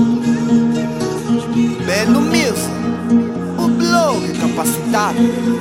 Belo Music, o blog capacitado.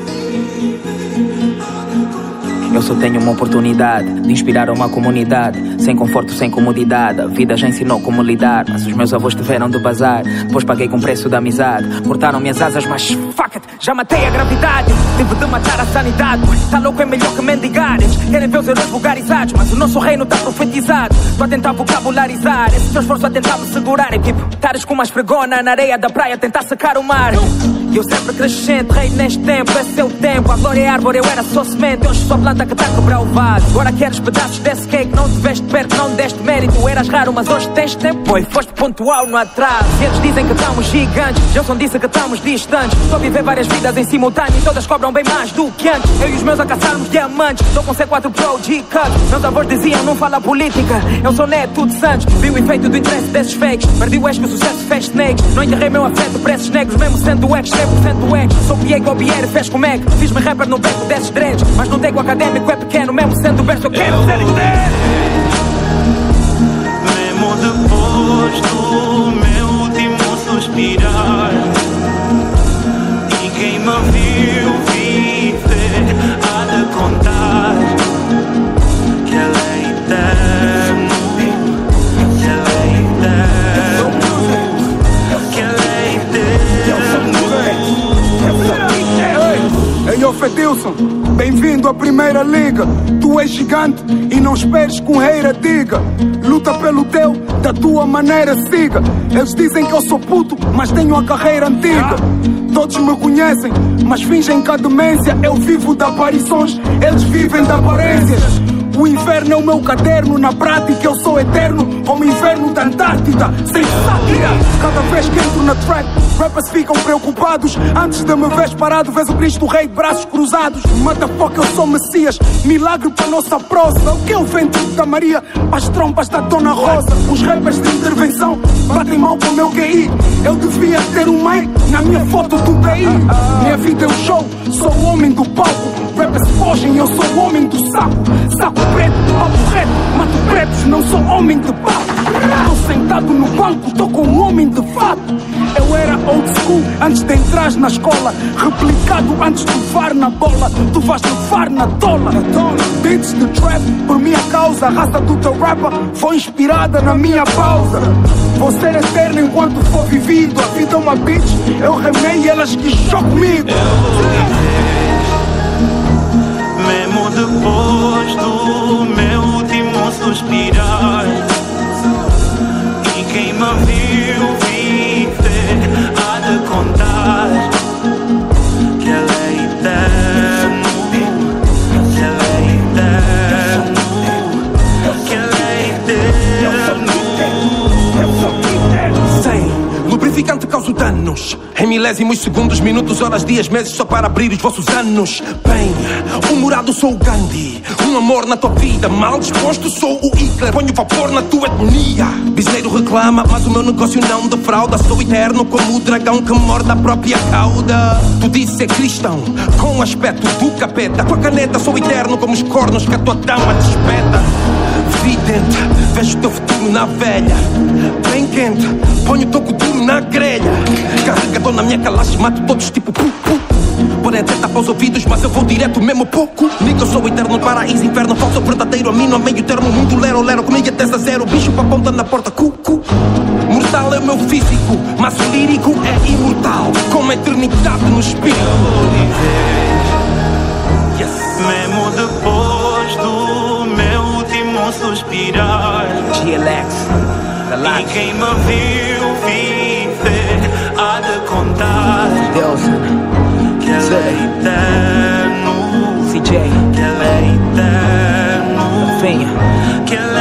Eu só tenho uma oportunidade de inspirar uma comunidade. Sem conforto, sem comodidade. A vida já ensinou como lidar, mas os meus avós tiveram de bazar. Depois paguei com o preço da amizade. Cortaram minhas asas, mas fuck it, já matei a gravidade. Tive de matar a sanidade. Tá louco, é melhor que mendigar. Eles querem ver os heróis vulgarizados, mas o nosso reino tá profetizado. Tô a tentar vocabularizar esse teu esforço a tentar me segurar. É tipo, tares com uma esfregona na areia da praia a tentar secar o mar. Eu sempre crescente, rei neste tempo, esse é o tempo. A glória é árvore, eu era só semente. Hoje só planta que tá a quebrar o vaso. Agora queres pedaços desse cake, não te veste perto, não deste mérito. Eras raro, mas hoje tens tempo. Foi, foste pontual no atraso. E eles dizem que estamos gigantes, Johnson disse que estamos distantes. Estou a viver várias vidas em simultâneo e todas cobram bem mais do que antes. Eu e os meus a caçarmos diamantes. Estou com C4 Pro G-Cut. Meus avós diziam, não fala política. Eu sou neto de Santos. Vi o efeito do interesse desses fakes. Perdi o ex que o sucesso fez snakes. Não enterrei meu afeto para esses negros, mesmo sendo ex, 100% ex. Sou piei com o Bier, fez com Mac. Fiz-me rapper no beco desses dreads. Mas não tenho académico, é pequeno. Mesmo sendo berço, eu quero ser inteiro. Mesmo depois do meu último suspirar, e quem me viu viver há de contar que ele é eterno, que ele é eterno, que ele é eterno. Ei, ô Fedilson, bem-vindo à Primeira Liga. Tu és gigante e não esperes que um reira diga. Luta pelo teu, da tua maneira siga. Eles dizem que eu sou puto, mas tenho a carreira antiga. Todos me conhecem, mas fingem que a demência. Eu vivo de aparições, eles vivem de aparências. O inferno é o meu caderno, na prática eu sou eterno, como o inverno da Antártida, sem sátira. Cada vez que entro na track, rappers ficam preocupados. Antes de me veres parado, vês o Cristo Rei de braços cruzados. Motherfucker, eu sou Messias, milagre para nossa prosa. O que é o vento da Maria, as trompas da Dona Rosa. Os rappers de intervenção batem mal com o meu QI. Eu devia ter um mic na minha foto do BI. Minha vida é um show, sou o homem do palco. Rappers fogem, eu sou o homem do saco. Saco preto, papo reto, mato pretos, não sou homem de papo. Tô sentado no banco, tô com um homem de fato. Eu era old school antes de entrar na escola. Replicado antes de levar na bola. Tu vais levar na tola. Beats de trap, por minha causa. A raça do teu rapper foi inspirada na minha pausa. Vou ser eterno enquanto for vivido. A vida é uma bitch, eu remei e elas que jogam comigo. Mesmo depois do meu último suspirar, e quem me viu viver há de contar que ele é eterno, que ele é eterno, que ele é eterno. Lubrificante causa danos em milésimos segundos, minutos, horas, dias, meses, só para abrir os vossos anos. Bem, humorado sou o Gandhi, um amor na tua vida. Mal disposto sou o Hitler, ponho vapor na tua etnia. Bisneiro reclama, mas o meu negócio não defrauda. Sou eterno como o dragão que morde a própria cauda. Tu dizes ser cristão, com o aspecto do capeta. Com a caneta sou eterno como os cornos que a tua dama te espeta. Vidente, vejo o teu futuro na velha. Bem quente, ponho o toco duro na grelha. Carregador na minha calache, mato todos tipo pu-pu. Podem até tapar os ouvidos, mas eu vou direto mesmo pouco. Nico, eu sou eterno, paraíso, inferno. Falso verdadeiro, a mim não é meio termo. Muito lero, comigo até zero. Bicho pra ponta na porta, cucu. Mortal é o meu físico, mas o lírico é imortal, com a eternidade no espírito. Yes. Mesmo depois do meu último suspirar, GLX, e quem me viu viver há de contar Deus, que ele é eterno, CJ, que ele é eterno, Venha. que ele